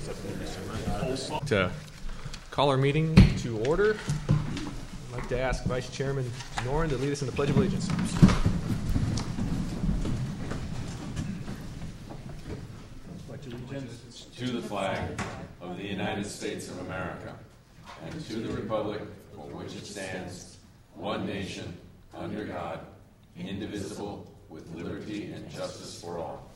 To call our meeting to order, I'd like to ask Vice Chairman Noren to lead us in the Pledge of Allegiance. To the flag of the United States of America, and to the republic for which it stands, one nation, under God, indivisible, with liberty and justice for all.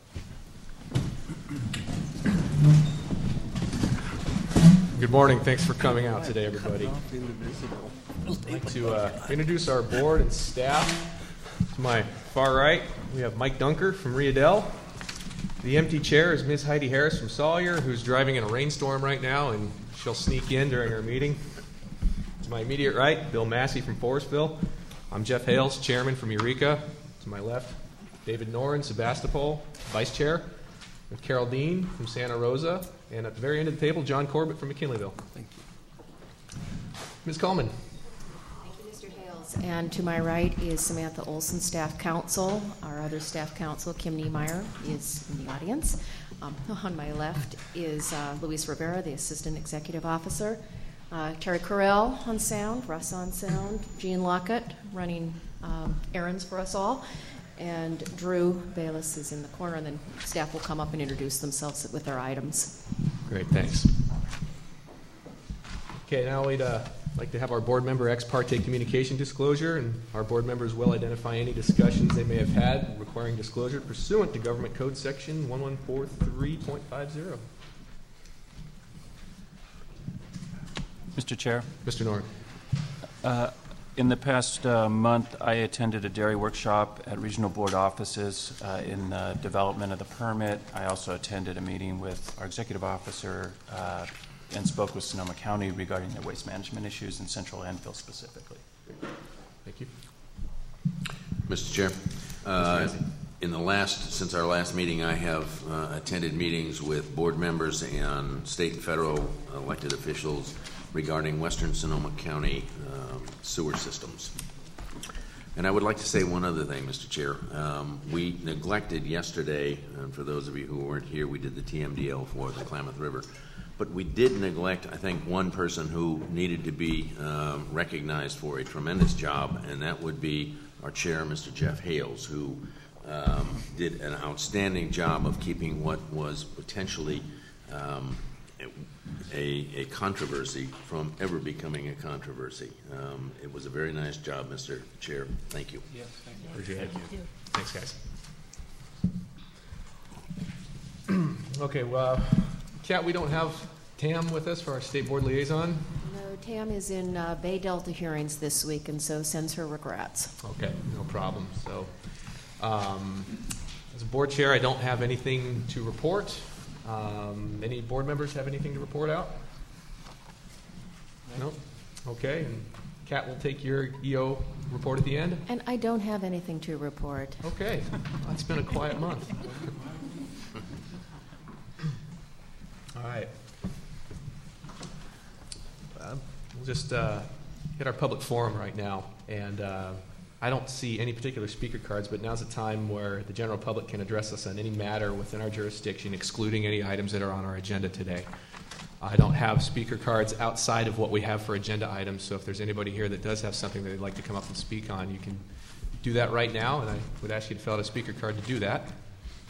Good morning. Thanks for coming out today, everybody. I'd like to introduce our board and staff. To my far right, we have Mike Dunker from Riedel. The empty chair is Ms. Heidi Harris from Sawyer, who's driving in a rainstorm right now, and she'll sneak in during our meeting. To my immediate right, Bill Massey from Forestville. I'm Jeff Hales, chairman from Eureka. To my left, David Noren, Sebastopol, vice chair. With Carol Dean from Santa Rosa. And at the very end of the table, John Corbett from McKinleyville. Thank you. Ms. Coleman. Thank you, Mr. Hales. And to my right is Samantha Olson, staff counsel. Our other staff counsel, Kim Niemeyer, is in the audience. On my left is Luis Rivera, the assistant executive officer. Terry Correll on sound, Russ on sound, Jean Lockett running errands for us all. And Drew Bayless is in the corner, and then staff will come up and introduce themselves with their items. Great, thanks. Okay, now we'd like to have our board member ex parte communication disclosure, and our board members will identify any discussions they may have had requiring disclosure pursuant to Government Code Section 1143.50. Mr. Chair. Mr. Noren. In the past month, I attended a dairy workshop at regional board offices in the development of the permit. I also attended a meeting with our executive officer and spoke with Sonoma County regarding their waste management issues in central landfill specifically. Thank you. Mr. Chair, since our last meeting, I have attended meetings with board members and state and federal elected officials regarding Western Sonoma County sewer systems. And I would like to say one other thing, Mr. Chair. We neglected yesterday, and for those of you who weren't here, we did the TMDL for the Klamath River. But we did neglect, I think, one person who needed to be recognized for a tremendous job, and that would be our chair, Mr. Jeff Hales, who did an outstanding job of keeping what was potentially a controversy from ever becoming a controversy. It was a very nice job, Mr. Chair. Thank you. Yes, thank you. Appreciate it. Thank you. Thanks, guys. Okay, well, Kat, we don't have Tam with us for our state board liaison. No, Tam is in Bay Delta hearings this week, and so sends her regrets. Okay, no problem. So, as a board chair, I don't have anything to report. Any board members have anything to report out? No? Okay, and Kat will take your EO report at the end? And I don't have anything to report. Okay, well, it's been a quiet month. All right. We'll just hit our public forum right now, and I don't see any particular speaker cards, but now's the time where the general public can address us on any matter within our jurisdiction, excluding any items that are on our agenda today. I don't have speaker cards outside of what we have for agenda items, so if there's anybody here that does have something that they'd like to come up and speak on, you can do that right now, and I would ask you to fill out a speaker card to do that.